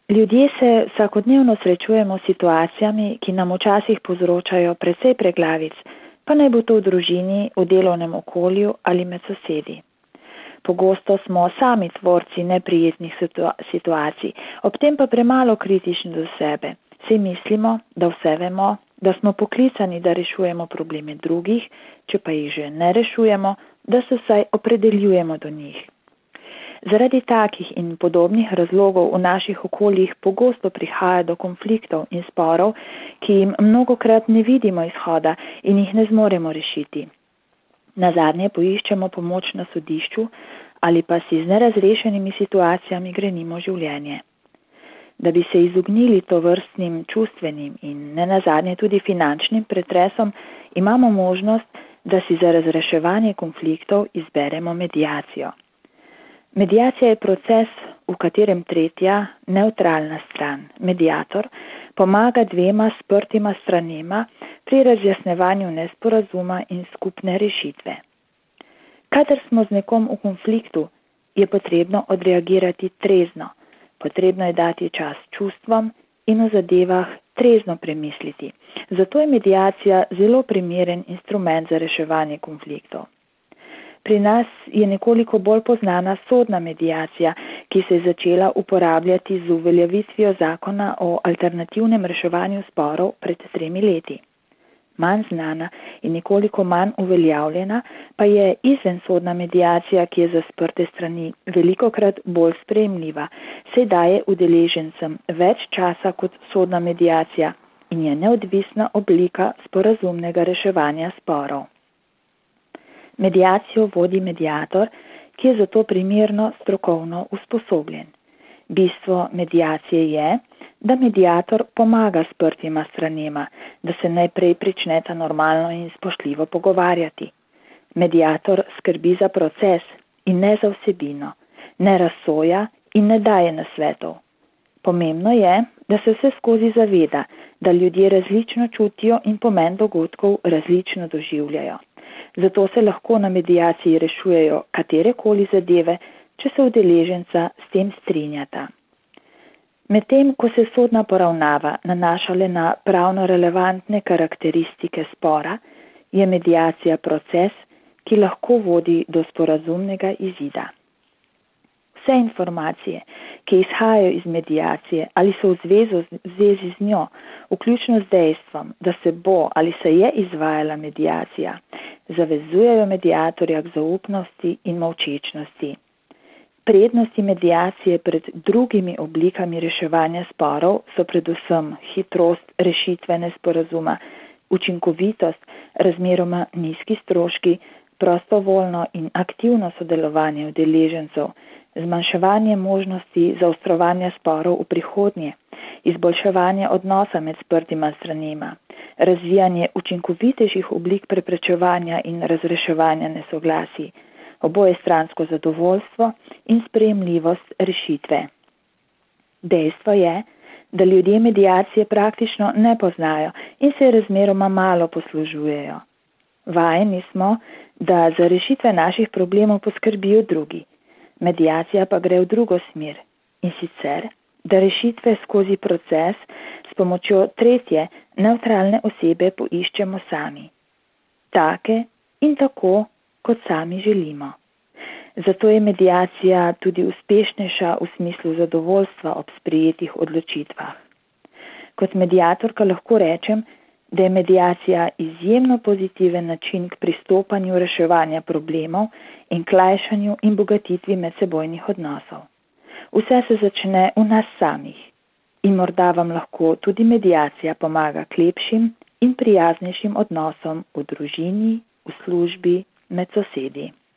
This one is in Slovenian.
Ljudje se vsakodnevno srečujemo s situacijami, ki nam včasih povzročajo precej preglavic, pa naj bo to v družini, v delovnem okolju ali med sosedi. Pogosto smo sami tvorci neprijetnih situacij, ob tem pa premalo kritični do sebe. Vsi mislimo, da vse vemo, da smo poklicani, da rešujemo probleme drugih, če pa jih že ne rešujemo, da se vsaj opredeljujemo do njih. Zaradi takih in podobnih razlogov v naših okoljih pogosto prihaja do konfliktov in sporov, ki jim mnogokrat ne vidimo izhoda in jih ne zmoremo rešiti. Nazadnje poiščemo pomoč na sodišču ali pa si z nerazrešenimi situacijami grenimo življenje. Da bi se izognili tovrstnim čustvenim in nenazadnje tudi finančnim pretresom, imamo možnost, da si za razreševanje konfliktov izberemo mediacijo. Mediacija je proces, v katerem tretja, nevtralna stran, mediator, pomaga dvema sprtima stranema pri razjasnevanju nesporazuma in skupne rešitve. Kadar smo z nekom v konfliktu, je potrebno odreagirati trezno, potrebno je dati čas čustvom in o zadevah trezno premisliti. Zato je mediacija zelo primeren instrument za reševanje konfliktov. Pri nas je nekoliko bolj poznana sodna mediacija, ki se je začela uporabljati z uveljavitvijo zakona o alternativnem reševanju sporov pred 3 leti. Manj znana in nekoliko manj uveljavljena pa je izvensodna mediacija, ki je za sprte strani velikokrat bolj sprejemljiva, saj daje udeležencem več časa kot sodna mediacija in je neodvisna oblika sporazumnega reševanja sporov. Mediacijo vodi mediator, ki je zato primerno strokovno usposobljen. Bistvo mediacije je, da mediator pomaga sprtima stranema, da se najprej pričneta normalno in spoštljivo pogovarjati. Mediator skrbi za proces in ne za vsebino, ne razsoja in ne daje nasvetov. Pomembno je, da se vse skozi zaveda, da ljudje različno čutijo in pomen dogodkov različno doživljajo. Zato se lahko na mediaciji rešujejo katerekoli zadeve, če se udeleženca s tem strinjata. Medtem, ko se sodna poravnava nanaša le na pravno relevantne karakteristike spora, je mediacija proces, ki lahko vodi do sporazumnega izida. Vse informacije, ki izhajajo iz mediacije ali so v zvezi z njo, vključno z dejstvom, da se bo ali se je izvajala mediacija, zavezujejo mediatorja k zaupnosti in molčečnosti. Prednosti mediacije pred drugimi oblikami reševanja sporov so predvsem hitrost rešitve nesporazuma, učinkovitost, razmeroma nizki stroški, prostovoljno in aktivno sodelovanje udeležencev, zmanjševanje možnosti zaostrovanja sporov v prihodnje, izboljševanje odnosa med sprtima stranema, razvijanje učinkovitejših oblik preprečevanja in razreševanja nesoglasij, obojestransko zadovoljstvo in sprejemljivost rešitve. Dejstvo je, da ljudje mediacije praktično ne poznajo in se razmeroma malo poslužujejo. Vajeni smo, da za rešitve naših problemov poskrbijo drugi. Mediacija pa gre v drugo smer, in sicer, da rešitve skozi proces s pomočjo tretje, nevtralne osebe poiščemo sami. Take in tako, kot sami želimo. Zato je mediacija tudi uspešnejša v smislu zadovoljstva ob sprejetih odločitvah. Kot mediatorka lahko rečem, da je mediacija izjemno pozitiven način k pristopanju reševanja problemov in k lajšanju in bogatitvi medsebojnih odnosov. Vse se začne v nas samih in morda vam lahko tudi mediacija pomaga k lepšim in prijaznejšim odnosom v družini, v službi, med sosedi.